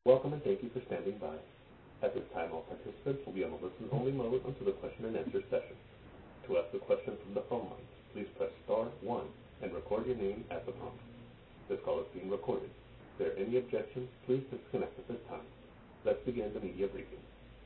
Welcome and thank you for standing by. At this time, all participants will be on a listen-only mode until the question and answer session. To ask a question from the phone line, please press *1 and record your name at the prompt. This call is being recorded. If there are any objections, please disconnect at this time. Let's begin the media briefing.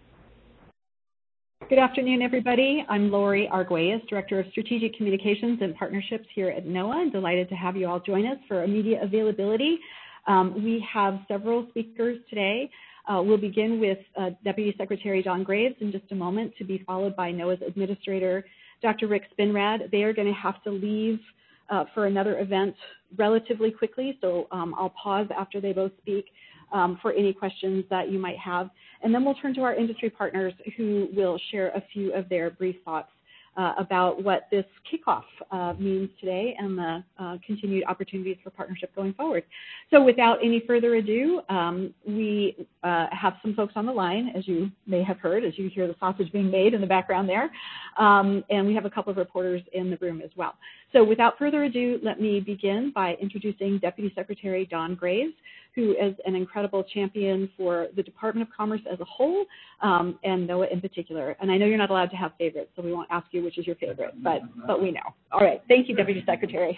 Good afternoon, everybody. I'm Lori Arguelles, Director of Strategic Communications and Partnerships here at NOAA. I'm delighted to have you all join us for media availability. We have several speakers today. We'll begin with Deputy Secretary Don Graves in just a moment, to be followed by NOAA's Administrator, Dr. Rick Spinrad. They are going to have to leave for another event relatively quickly, so I'll pause after they both speak for any questions that you might have. And then we'll turn to our industry partners, who will share a few of their brief thoughts about what this kickoff means today and the continued opportunities for partnership going forward. So without any further ado, we have some folks on the line, as you may have heard, as you hear the sausage being made in the background there. And we have a couple of reporters in the room as well. So without further ado, let me begin by introducing Deputy Secretary Don Graves, who is an incredible champion for the Department of Commerce as a whole, and NOAA in particular. And I know you're not allowed to have favorites, so we won't ask you which is your favorite, but we know. All right. Thank you, Deputy Secretary.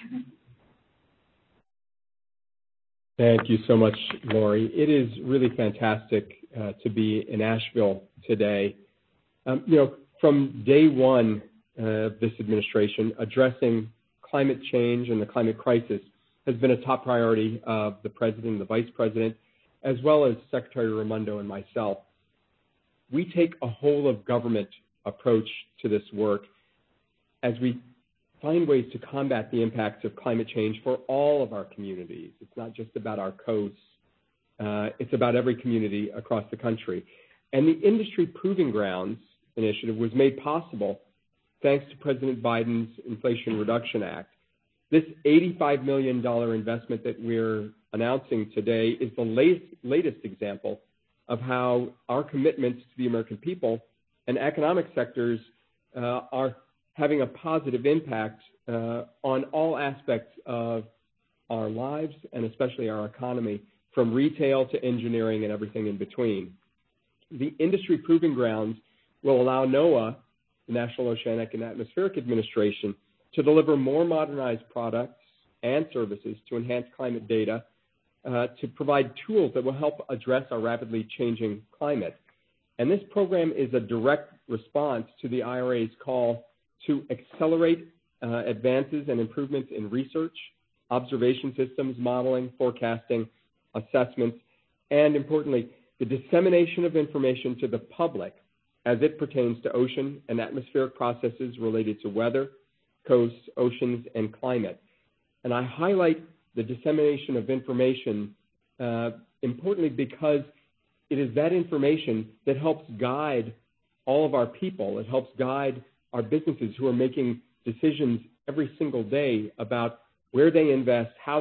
Thank you so much, Lori. It is really fantastic to be in Asheville today. From day one of this administration, addressing climate change and the climate crisis has been a top priority of the President and the Vice President, as well as Secretary Raimondo and myself. We take a whole-of-government approach to this work as we find ways to combat the impacts of climate change for all of our communities. It's not just about our coasts. It's about every community across the country. And the Industry Proving Grounds initiative was made possible thanks to President Biden's Inflation Reduction Act. This $85 million investment that we're announcing today is the latest example of how our commitments to the American people and economic sectors are having a positive impact on all aspects of our lives and especially our economy, from retail to engineering and everything in between. The Industry Proving Grounds will allow NOAA, the National Oceanic and Atmospheric Administration, to deliver more modernized products and services to enhance climate data, to provide tools that will help address our rapidly changing climate. And this program is a direct response to the IRA's call to accelerate advances and improvements in research, observation systems, modeling, forecasting, assessments, and importantly, the dissemination of information to the public as it pertains to ocean and atmospheric processes related to weather, coasts, oceans, and climate. And I highlight the dissemination of information importantly because it is that information that helps guide all of our people. It helps guide our businesses who are making decisions every single day about where they invest, how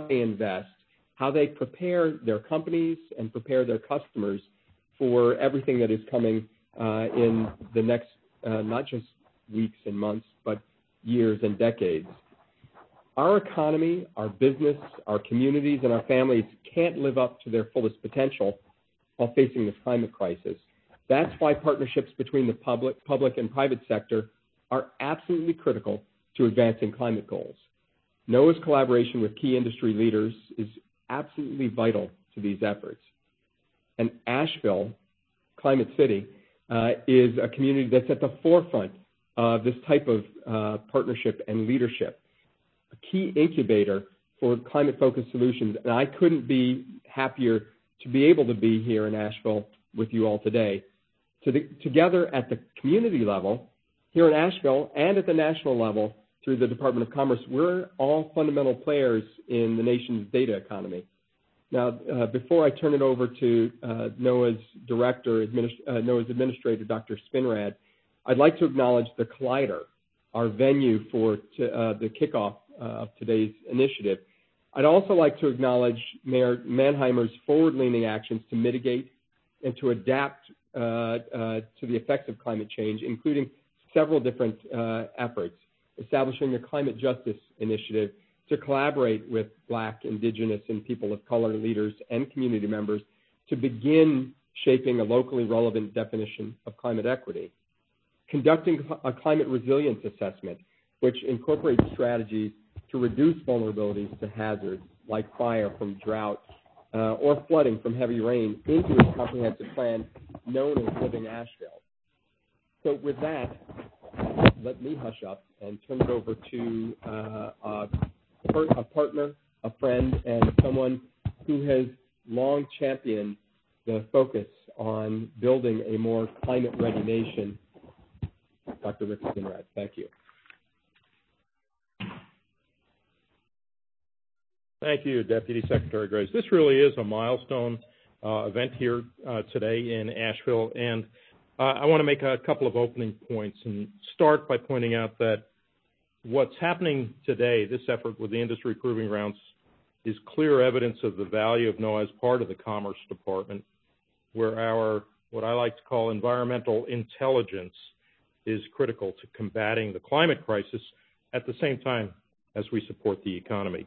they prepare their companies and prepare their customers for everything that is coming in the next not just weeks and months, but years and decades. Our economy, our business, our communities, and our families can't live up to their fullest potential while facing this climate crisis. That's why partnerships between the public and private sector are absolutely critical to advancing climate goals. NOAA's collaboration with key industry leaders is absolutely vital to these efforts. And Asheville, Climate City, is a community that's at the forefront of this type of partnership and leadership, a key incubator for climate-focused solutions. And I couldn't be happier to be able to be here in Asheville with you all today. Together at the community level, here in Asheville, and at the national level through the Department of Commerce, we're all fundamental players in the nation's data economy. Now, before I turn it over to NOAA's director, NOAA's administrator, Dr. Spinrad, I'd like to acknowledge the Collider, our venue for the kickoff of today's initiative. I'd also like to acknowledge Mayor Manheimer's forward-leaning actions to mitigate and to adapt to the effects of climate change, including several different efforts, establishing the Climate Justice Initiative to collaborate with Black, Indigenous, and people of color leaders and community members to begin shaping a locally relevant definition of climate equity, conducting a climate resilience assessment, which incorporates strategies to reduce vulnerabilities to hazards like fire from drought or flooding from heavy rain into a comprehensive plan known as Living Asheville. So with that, let me hush up and turn it over to a partner, a friend, and someone who has long championed the focus on building a more climate-ready nation, Dr. Rick Spinrad. Thank you. Thank you, Deputy Secretary Graves. This really is a milestone event here today in Asheville, and I want to make a couple of opening points and start by pointing out that what's happening today, this effort with the Industry Proving Grounds, is clear evidence of the value of NOAA as part of the Commerce Department, where our, what I like to call environmental intelligence, is critical to combating the climate crisis at the same time as we support the economy.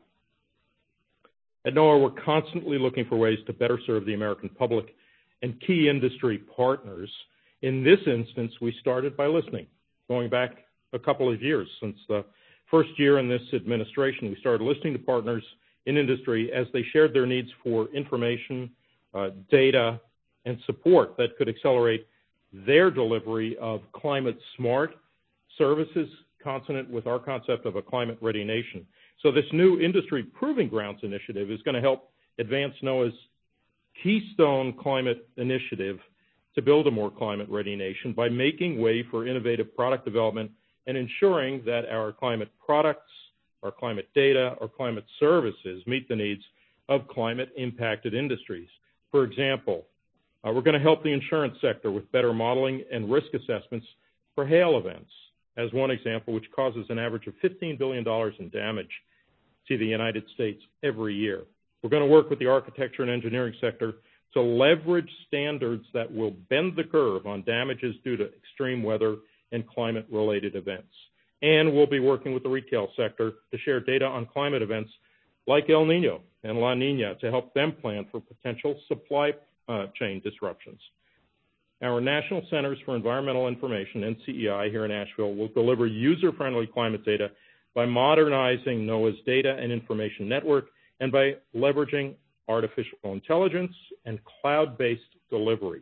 At NOAA, we're constantly looking for ways to better serve the American public and key industry partners. In this instance, we started by listening. Going back a couple of years, since the first year in this administration, we started listening to partners in industry as they shared their needs for information, data, and support that could accelerate their delivery of climate-smart services consonant with our concept of a climate-ready nation. So this new Industry Proving Grounds initiative is going to help advance NOAA's Keystone Climate Initiative to build a more climate-ready nation by making way for innovative product development and ensuring that our climate products, our climate data, our climate services meet the needs of climate-impacted industries. For example, we're going to help the insurance sector with better modeling and risk assessments for hail events, as one example, which causes an average of $15 billion in damage to the United States every year. We're going to work with the architecture and engineering sector to leverage standards that will bend the curve on damages due to extreme weather and climate-related events. And we'll be working with the retail sector to share data on climate events like El Nino and La Nina to help them plan for potential supply chain disruptions. Our National Centers for Environmental Information, NCEI, here in Asheville, will deliver user-friendly climate data by modernizing NOAA's data and information network and by leveraging artificial intelligence and cloud-based delivery.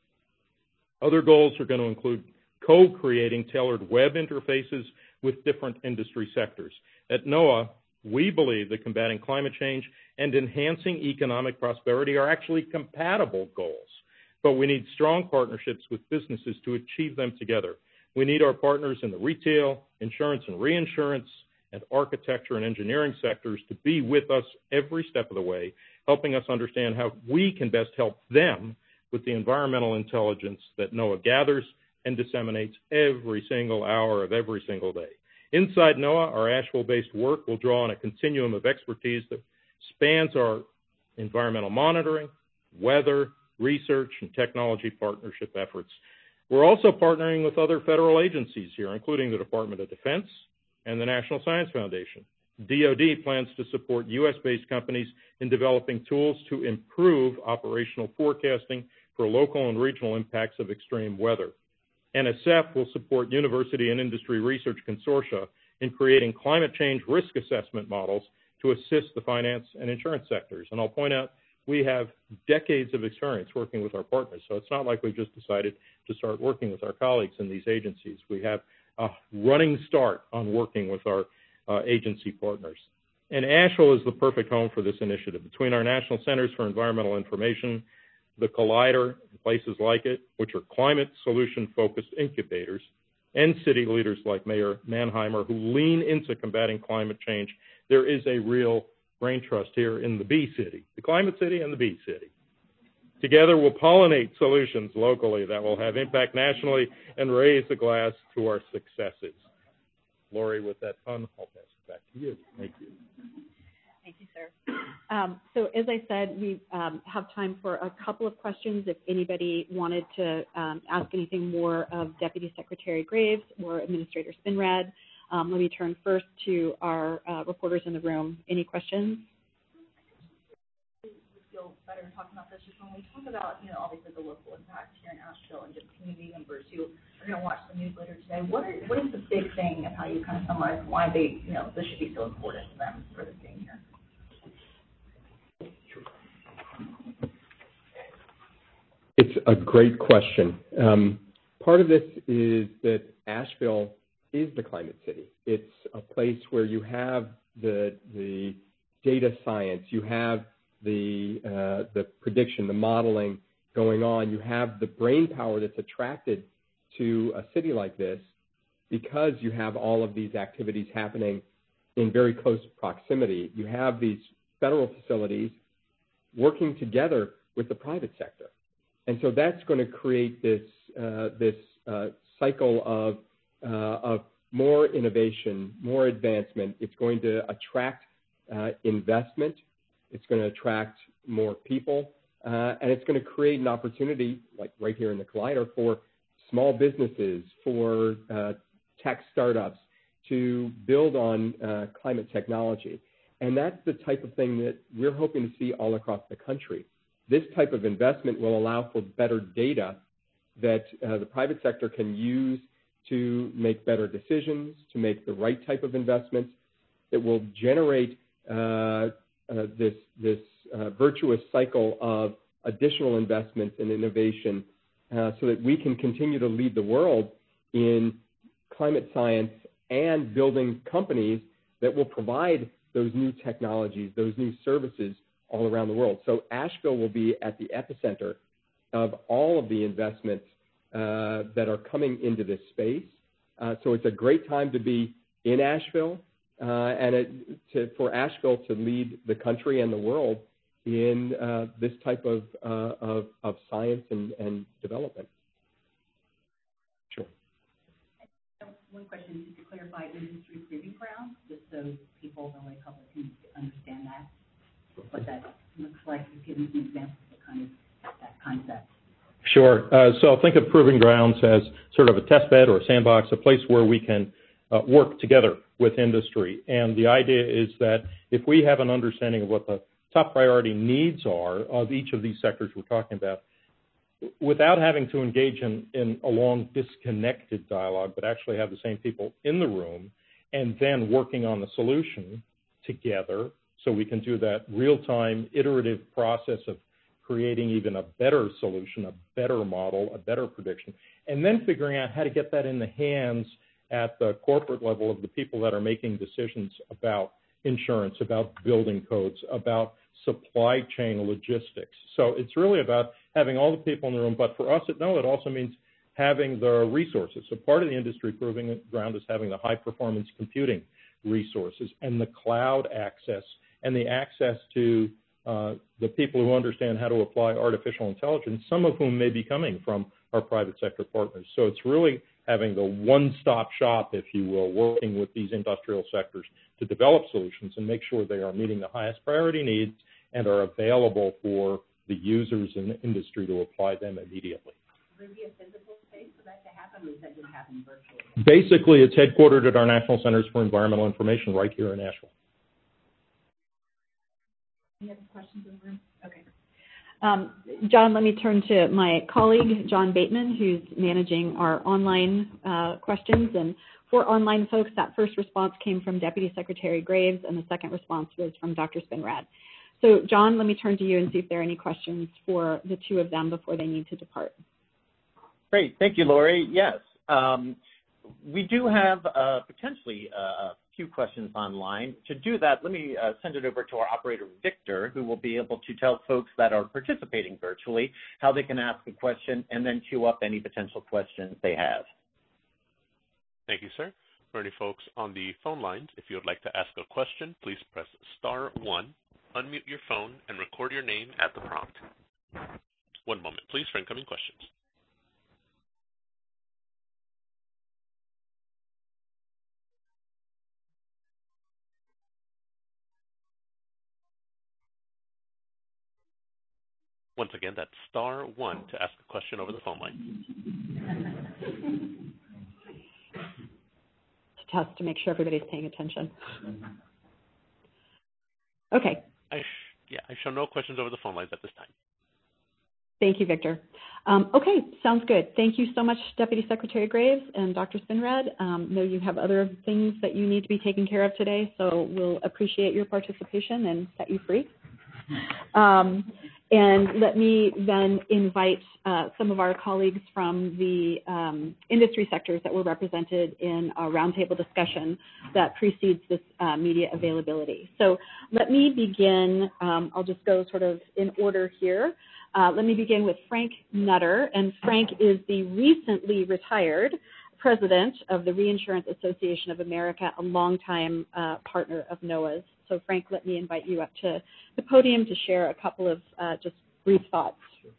Other goals are going to include co-creating tailored web interfaces with different industry sectors. At NOAA, we believe that combating climate change and enhancing economic prosperity are actually compatible goals, but we need strong partnerships with businesses to achieve them together. We need our partners in the retail, insurance and reinsurance, and architecture and engineering sectors to be with us every step of the way, helping us understand how we can best help them with the environmental intelligence that NOAA gathers and disseminates every single hour of every single day. Inside NOAA, our Asheville-based work will draw on a continuum of expertise that spans our environmental monitoring, weather, research, and technology partnership efforts. We're also partnering with other federal agencies here, including the Department of Defense and the National Science Foundation. DoD plans to support U.S.-based companies in developing tools to improve operational forecasting for local and regional impacts of extreme weather. NSF will support university and industry research consortia in creating climate change risk assessment models to assist the finance and insurance sectors. And I'll point out, we have decades of experience working with our partners, so it's not like we've just decided to start working with our colleagues in these agencies. We have a running start on working with our agency partners. And Asheville is the perfect home for this initiative. Between our National Centers for Environmental Information, the Collider, and places like it, which are climate solution-focused incubators, and city leaders like Mayor Mannheimer who lean into combating climate change, there is a real brain trust here in the Bee City, the Climate City and the Bee City. Together, we'll pollinate solutions locally that will have impact nationally and raise the glass to our successes. Lori, with that pun, I'll pass it back to you. Thank you. Thank you, sir. So as I said, we have time for a couple of questions. If anybody wanted to ask anything more of Deputy Secretary Graves or Administrator Spinrad, let me turn first to our reporters in the room. Any questions? feel better talking about this. Just when we talk about, obviously the local impact here in Asheville and just community members who are going to watch the news later today, what is the big thing of how you kind of summarize why they, this should be so important to them for this being here? It's a great question. Part of this is that Asheville is the climate city. It's a place where you have the data science, you have the prediction, the modeling going on. You have the brain power that's attracted to a city like this because you have all of these activities happening in very close proximity. You have these federal facilities working together with the private sector. And so that's going to create this cycle of more innovation, more advancement. It's going to attract investment. It's going to attract more people. And it's going to create an opportunity, like right here in the Collider, for small businesses, for tech startups to build on climate technology. And that's the type of thing that we're hoping to see all across the country. This type of investment will allow for better data that the private sector can use to make better decisions, to make the right type of investments that will generate this virtuous cycle of additional investments and innovation so that we can continue to lead the world in climate science and building companies that will provide those new technologies, those new services all around the world. So Asheville will be at the epicenter of all of the investments that are coming into this space. So it's a great time to be in Asheville and for Asheville to lead the country and the world in this type of science and development. Sure. One question, just to clarify, industry proving ground, just so people, the lay public, can understand that, what that looks like. Just give me some examples of that concept. Sure. So think of proving grounds as sort of a test bed or a sandbox, a place where we can work together with industry. And the idea is that if we have an understanding of what the top priority needs are of each of these sectors we're talking about, without having to engage in a long disconnected dialogue, but actually have the same people in the room and then working on the solution together so we can do that real-time iterative process of creating even a better solution, a better model, a better prediction, and then figuring out how to get that in the hands at the corporate level of the people that are making decisions about insurance, about building codes, about supply chain logistics. So it's really about having all the people in the room, but for us at NOAA, it also means having the resources. So part of the industry proving ground is having the high-performance computing resources and the cloud access and the access to the people who understand how to apply artificial intelligence, some of whom may be coming from our private sector partners. So it's really having the one-stop shop, if you will, working with these industrial sectors to develop solutions and make sure they are meeting the highest priority needs and are available for the users in the industry to apply them immediately. Will there be a physical space for that to happen, or is that going to happen virtually? Basically, it's headquartered at our National Centers for Environmental Information right here in Asheville. Any other questions in the room? Okay. John, let me turn to my colleague, John Bateman, who's managing our online questions. And for online folks, that first response came from Deputy Secretary Graves, and the second response was from Dr. Spinrad. So, John, let me turn to you and see if there are any questions for the two of them before they need to depart. Great. Thank you, Lori. Yes. We do have potentially a few questions online. To do that, let me send it over to our operator, Victor, who will be able to tell folks that are participating virtually how they can ask a question and then queue up any potential questions they have. Thank you, sir. For any folks on the phone lines, if you would like to ask a question, please press *1, unmute your phone, and record your name at the prompt. One moment, please, for incoming questions. Once again, that's *1 to ask a question over the phone line. To test to make sure everybody's paying attention. Okay. I show no questions over the phone lines at this time. Thank you, Victor. Okay, sounds good. Thank you so much, Deputy Secretary Graves and Dr. Spinrad. Know you have other things that you need to be taking care of today, so we'll appreciate your participation and set you free. And let me then invite some of our colleagues from the industry sectors that were represented in a roundtable discussion that precedes this media availability. So let me begin, I'll just go sort of in order here. Let me begin with Frank Nutter, and Frank is the recently retired president of the Reinsurance Association of America, a longtime partner of NOAA's. So Frank, let me invite you up to the podium to share a couple of just brief thoughts.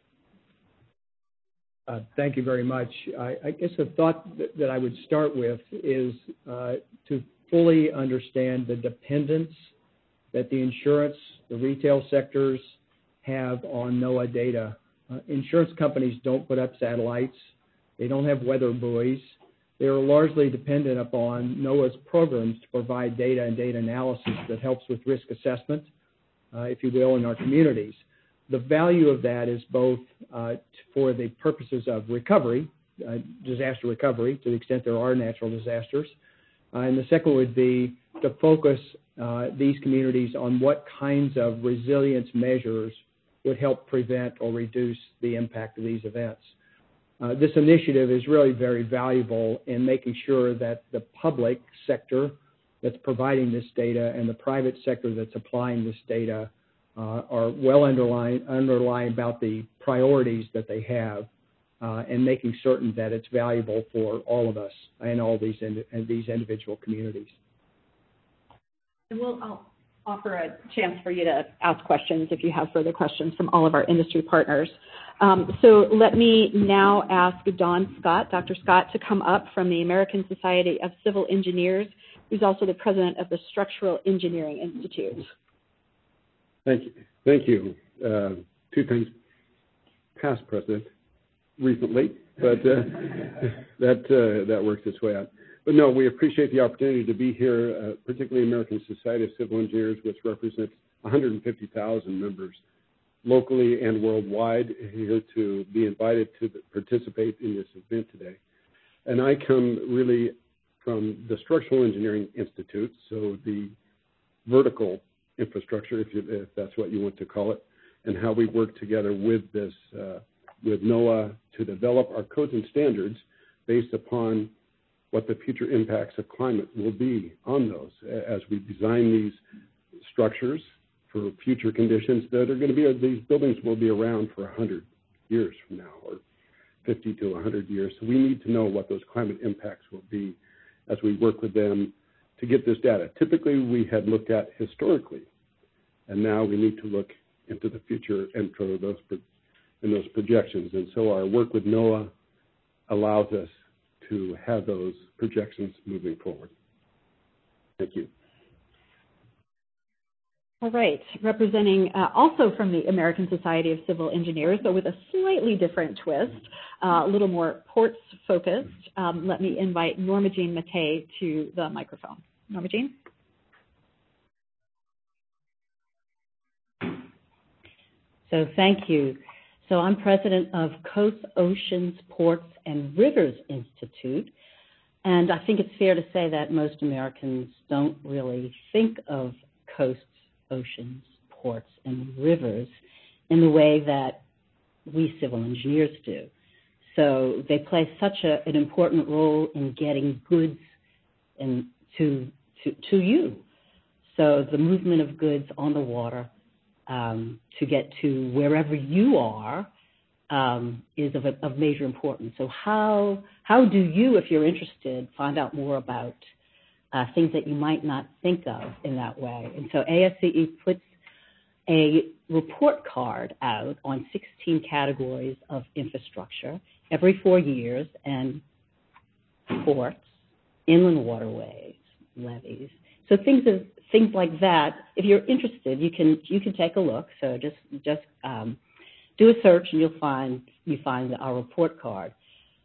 Thank you very much. I guess the thought that I would start with is to fully understand the dependence that the insurance, the retail sectors have on NOAA data. Insurance companies don't put up satellites. They don't have weather buoys. They are largely dependent upon NOAA's programs to provide data and data analysis that helps with risk assessment, if you will, in our communities. The value of that is both for the purposes of recovery, disaster recovery, to the extent there are natural disasters. And the second would be to focus these communities on what kinds of resilience measures would help prevent or reduce the impact of these events. This initiative is really very valuable in making sure that the public sector that's providing this data and the private sector that's applying this data are well underlying about the priorities that they have and making certain that it's valuable for all of us and all these individual communities. And I'll offer a chance for you to ask questions if you have further questions from all of our industry partners. So let me now ask Don Scott, Dr. Scott, to come up from the American Society of Civil Engineers, who's also the president of the Structural Engineering Institute. Thank you. Thank you. Two things. Past president, recently, but that works its way out. But no, we appreciate the opportunity to be here, particularly American Society of Civil Engineers, which represents 150,000 members locally and worldwide, here to be invited to participate in this event today. And I come really from the Structural Engineering Institute, so the vertical infrastructure, if that's what you want to call it, and how we work together with this, with NOAA to develop our codes and standards based upon what the future impacts of climate will be on those as we design these structures for future conditions that are going to be, these buildings will be around for 100 years from now, or 50 to 100 years. So we need to know what those climate impacts will be as we work with them to get this data. Typically, we had looked at historically, and now we need to look into the future and for those projections. And so our work with NOAA allows us to have those projections moving forward. Thank you. All right. Representing also from the American Society of Civil Engineers, but with a slightly different twist, a little more ports focused, let me invite Norma Jean Mattei to the microphone. Norma Jean? So thank you. So I'm president of Coast, Oceans, Ports, and Rivers Institute, and I think it's fair to say that most Americans don't really think of coasts, oceans, ports, and rivers in the way that we civil engineers do. So they play such an important role in getting goods to you. So the movement of goods on the water to get to wherever you are is of major importance. So how do you, if you're interested, find out more about things that you might not think of in that way? And so ASCE puts a report card out on 16 categories of infrastructure every 4 years, and ports, inland waterways, levees. So things like that. If you're interested, you can take a look. So just do a search and you find our report card.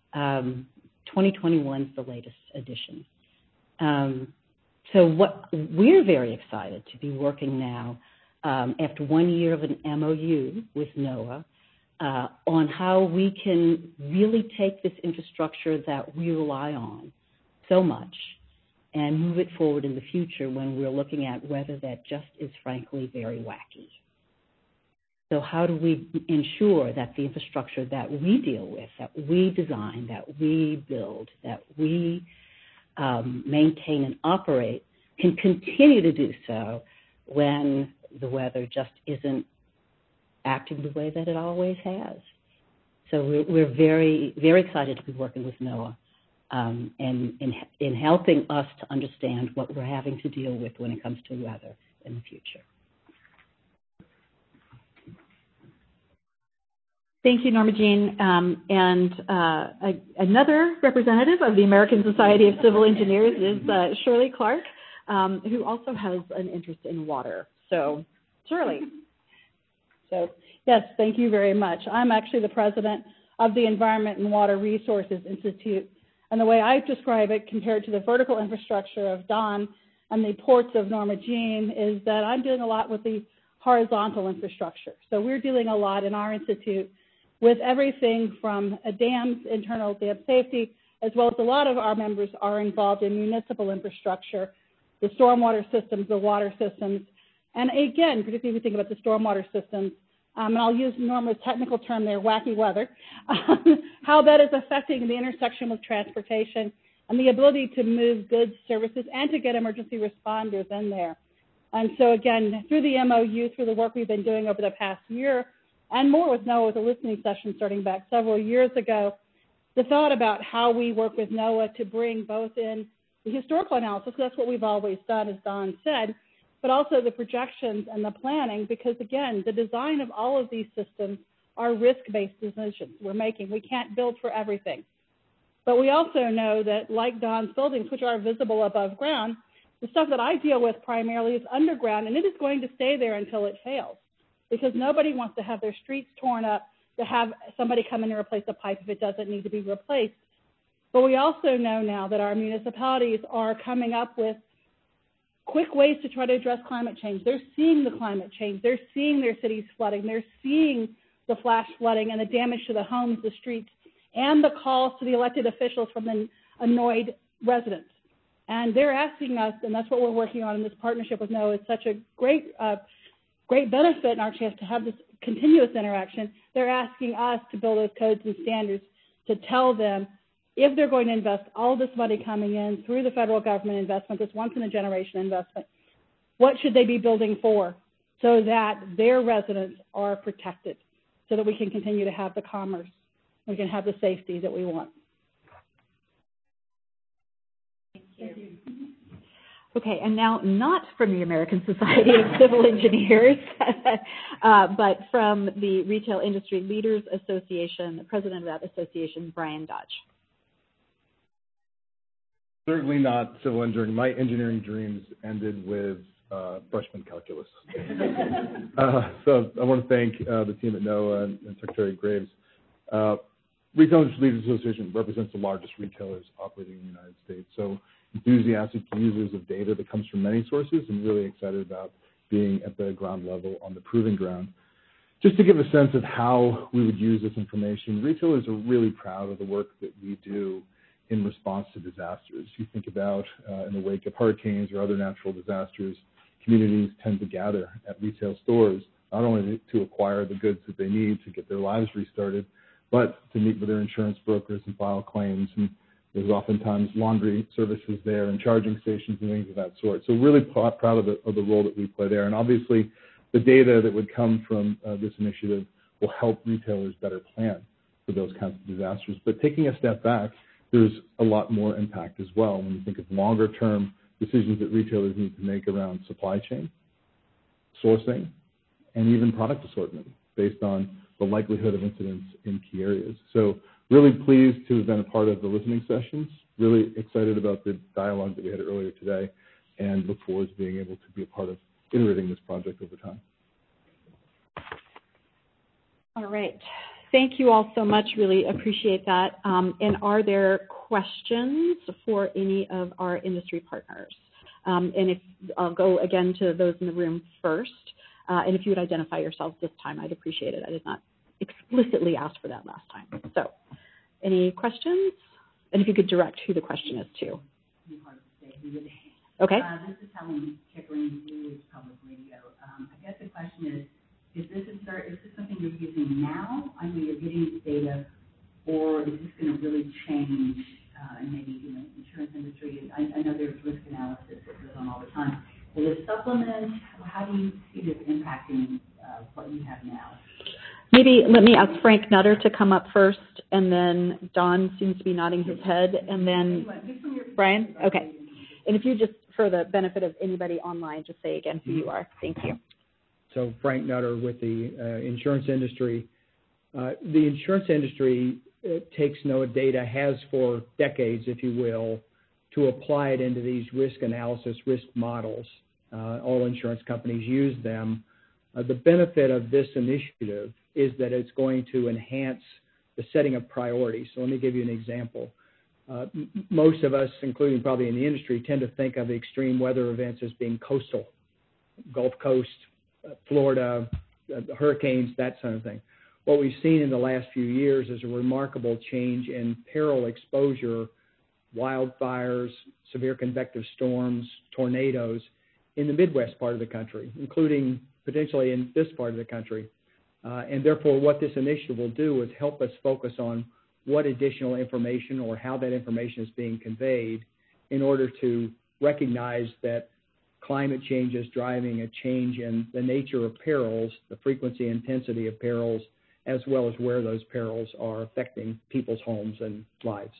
2021 is the latest edition. So what we're very excited to be working now after 1 year of an MOU with NOAA, on how we can really take this infrastructure that we rely on so much and move it forward in the future when we're looking at weather that just is frankly very wacky. So how do we ensure that the infrastructure that we deal with, that we design, that we build, that we maintain and operate can continue to do so when the weather just isn't acting the way that it always has? So we're very, very excited to be working with NOAA and in helping us to understand what we're having to deal with when it comes to weather in the future. Thank you, Norma Jean. Another representative of the American Society of Civil Engineers is Shirley Clark, who also has an interest in water. So, Shirley. So, yes, thank you very much. I'm actually the president of the Environment and Water Resources Institute. And the way I describe it, compared to the vertical infrastructure of Don and the ports of Norma Jean, is that I'm doing a lot with the horizontal infrastructure. So we're dealing a lot in our institute with everything from a dam's internal dam safety, as well as a lot of our members are involved in municipal infrastructure, the stormwater systems, the water systems. And again, particularly if you think about the stormwater systems, and I'll use Norma's technical term there, wacky weather, how that is affecting the intersection with transportation and the ability to move goods, services, and to get emergency responders in there. And so again, through the MOU, through the work we've been doing over the past year, and more with NOAA with a listening session starting back several years ago, the thought about how we work with NOAA to bring both in the historical analysis, because that's what we've always done, as Don said, but also the projections and the planning, because again, the design of all of these systems are risk-based decisions we're making. We can't build for everything. But we also know that, like Don's buildings, which are visible above ground, the stuff that I deal with primarily is underground, and it is going to stay there until it fails, because nobody wants to have their streets torn up to have somebody come in and replace a pipe if it doesn't need to be replaced. But we also know now that our municipalities are coming up with quick ways to try to address climate change. They're seeing the climate change. They're seeing their cities flooding. They're seeing the flash flooding and the damage to the homes, the streets, and the calls to the elected officials from the annoyed residents. And they're asking us, and that's what we're working on in this partnership with NOAA. It's such a great benefit in our chance to have this continuous interaction. They're asking us to build those codes and standards to tell them if they're going to invest all this money coming in through the federal government investment, this once-in-a-generation investment, what should they be building for so that their residents are protected, so that we can continue to have the commerce, we can have the safety that we want. Thank you. Okay, and now not from the American Society of Civil Engineers, but from the Retail Industry Leaders Association, the president of that association, Brian Dodge. Certainly not civil engineering. My engineering dreams ended with freshman calculus. So I want to thank the team at NOAA and Secretary Graves. Retail Industry Leaders Association represents the largest retailers operating in the United States. So enthusiastic users of data that comes from many sources, and really excited about being at the ground level on the proving ground. Just to give a sense of how we would use this information, retailers are really proud of the work that we do in response to disasters. You think about in the wake of hurricanes or other natural disasters, communities tend to gather at retail stores, not only to acquire the goods that they need to get their lives restarted, but to meet with their insurance brokers and file claims. And there's oftentimes laundry services there and charging stations and things of that sort. So really proud of the role that we play there. And obviously the data that would come from this initiative will help retailers better plan for those kinds of disasters. But taking a step back, there's a lot more impact as well when you think of longer term decisions that retailers need to make around supply chain, sourcing, and even product assortment based on the likelihood of incidents in key areas. So really pleased to have been a part of the listening sessions, really excited about the dialogue that we had earlier today, and look forward to being able to be a part of iterating this project over time. All right. Thank you all so much. Really appreciate that. And are there questions for any of our industry partners? And if I'll go again to those in the room first. And if you would identify yourselves this time, I'd appreciate it. I did not explicitly ask for that last time. So, any questions? And if you could direct who the question is to. Okay. This is Helen Chickering, Blue Ridge Public Radio. I guess the question is this something you're using now? I know you're getting this data, or is this going to really change? And maybe insurance industry. I know there's risk analysis that goes on all the time. Will it supplement? How do you see this impacting what you have now? Maybe let me ask Frank Nutter to come up first, and then Don seems to be nodding his head, and then Brian. Okay. And if you just, for the benefit of anybody online, just say again who you are. Thank you. So Frank Nutter with the insurance industry. The insurance industry takes NOAA data, has for decades, if you will, to apply it into these risk analysis, risk models. All insurance companies use them. The benefit of this initiative is that it's going to enhance the setting of priorities. So let me give you an example. Most of us, including probably in the industry, tend to think of extreme weather events as being coastal, Gulf Coast, Florida, hurricanes, that sort of thing. What we've seen in the last few years is a remarkable change in peril exposure, wildfires, severe convective storms, tornadoes in the Midwest part of the country, including potentially in this part of the country. And therefore, what this initiative will do is help us focus on what additional information or how that information is being conveyed in order to recognize that climate change is driving a change in the nature of perils, the frequency and intensity of perils, as well as where those perils are affecting people's homes and lives.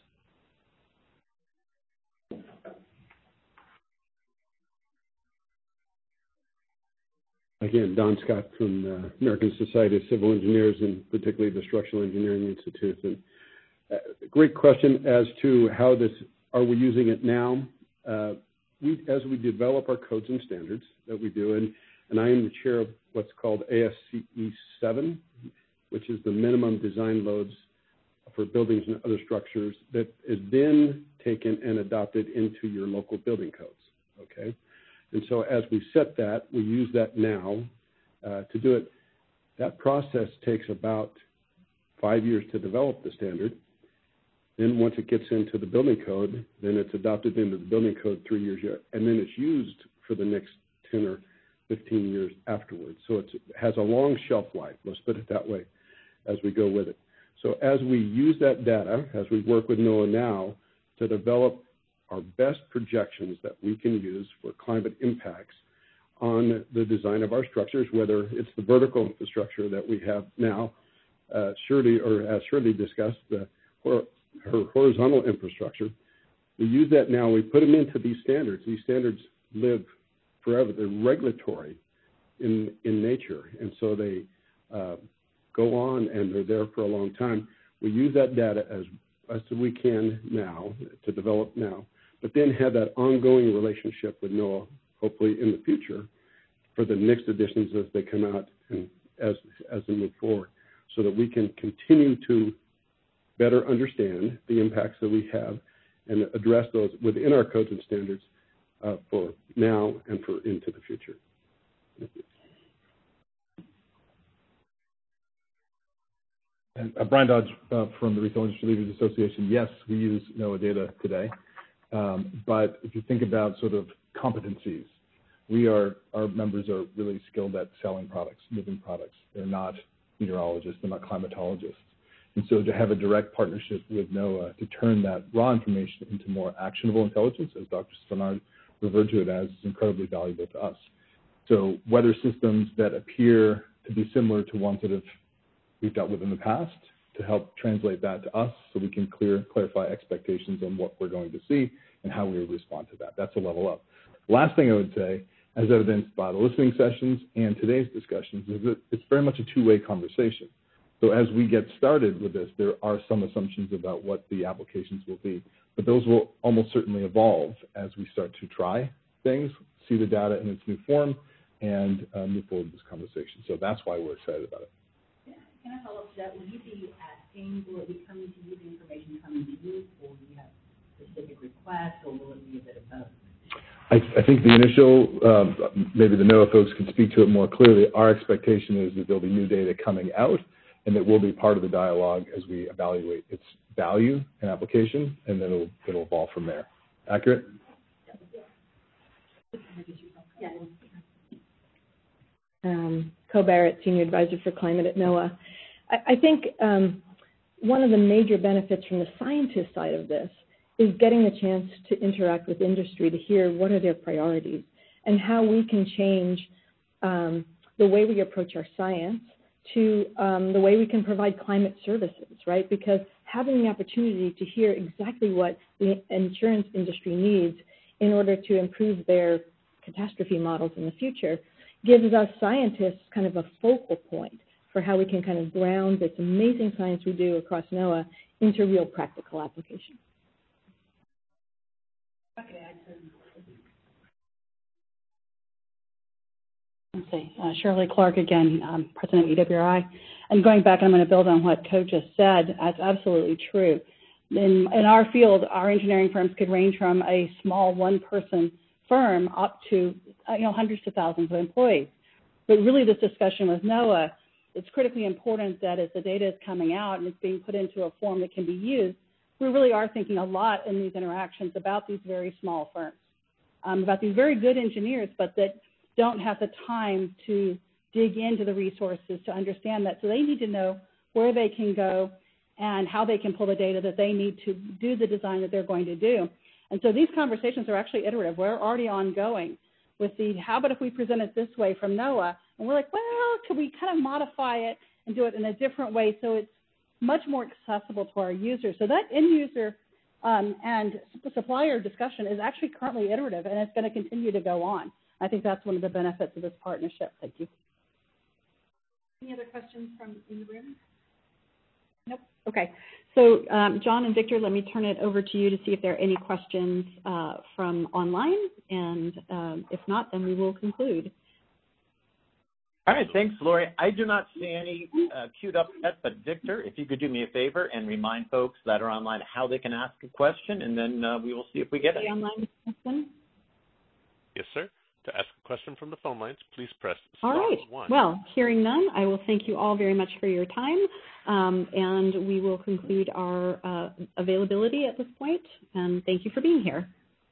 Again, Don Scott from the American Society of Civil Engineers, and particularly the Structural Engineering Institute. And great question as to how this, are we using it now? As we develop our codes and standards that we do, and I am the chair of what's called ASCE 7, which is the minimum design loads for buildings and other structures that is then taken and adopted into your local building codes, okay? And so as we set that, we use that now to do it. That process takes about 5 years to develop the standard. Then once it gets into the building code, then it's adopted into the building code 3 years, and then it's used for the next 10 or 15 years afterwards. So it has a long shelf life, let's put it that way, as we go with it. So as we use that data, as we work with NOAA now to develop our best projections that we can use for climate impacts on the design of our structures, whether it's the vertical infrastructure that we have now, as Shirley discussed, her horizontal infrastructure. We use that now. We put them into these standards. These standards live forever. They're regulatory in nature, and so they go on and they're there for a long time. We use that data as we can now to develop now, but then have that ongoing relationship with NOAA, hopefully in the future, for the next editions as they come out and as they move forward, so that we can continue to better understand the impacts that we have and address those within our codes and standards for now and for into the future. Thank you. And Brian Dodge from the Retail Industry Leaders Association. Yes, we use NOAA data today, but if you think about sort of competencies, our members are really skilled at selling products, moving products. They're not meteorologists, they're not climatologists. And so to have a direct partnership with NOAA to turn that raw information into more actionable intelligence, as Dr. Spenard referred to it as, is incredibly valuable to us. So weather systems that appear to be similar to ones that we've dealt with in the past, to help translate that to us so we can clarify expectations on what we're going to see and how we respond to that. That's a level up. Last thing I would say, as evidenced by the listening sessions and today's discussions, is that it's very much a two-way conversation. So as we get started with this, there are some assumptions about what the applications will be, but those will almost certainly evolve as we start to try things, see the data in its new form, and move forward with this conversation. So that's why we're excited about it. Can I follow up to that? Will you be asking, will it be coming to you, the information coming to you, or will you have specific requests, or will it be a bit of both? I think the initial, maybe the NOAA folks can speak to it more clearly. Our expectation is that there'll be new data coming out, and that will be part of the dialogue as we evaluate its value and application, and then it'll evolve from there. Accurate? Co Barrett, Senior Advisor for Climate at NOAA. I think one of the major benefits from the scientist side of this is getting a chance to interact with industry to hear what are their priorities and how we can change the way we approach our science to the way we can provide climate services, right? Because having the opportunity to hear exactly what the insurance industry needs in order to improve their catastrophe models in the future gives us scientists kind of a focal point for how we can kind of ground this amazing science we do across NOAA into real practical application. Shirley Clark again, President of EWRI. And going back, I'm going to build on what Co just said. That's absolutely true. In our field, our engineering firms could range from a small one-person firm up to hundreds of thousands of employees. But really this discussion with NOAA, it's critically important that as the data is coming out and it's being put into a form that can be used, we really are thinking a lot in these interactions about these very small firms, about these very good engineers, but that don't have the time to dig into the resources to understand that. So they need to know where they can go and how they can pull the data that they need to do the design that they're going to do. And so these conversations are actually iterative. We're already ongoing with the, how about if we present it this way from NOAA? And we're like, well, could we kind of modify it and do it in a different way so it's much more accessible to our users? So that end user and supplier discussion is actually currently iterative, and it's going to continue to go on. I think that's one of the benefits of this partnership. Thank you. Any other questions from in the room? Nope. Okay. So John and Victor, let me turn it over to you to see if there are any questions from online, and if not, then we will conclude. All right, thanks, Lori. I do not see any queued up yet, but Victor, if you could do me a favor and remind folks that are online how they can ask a question, and then we will see if we get it. Online question? Yes, sir. To ask a question from the phone lines, please press star one. All right. Well, hearing none, I will thank you all very much for your time, and we will conclude our availability at this point, and thank you for being here.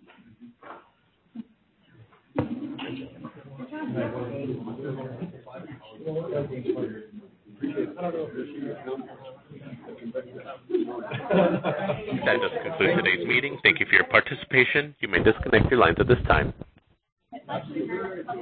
That does conclude today's meeting. Thank you for your participation. You may disconnect your lines at this time.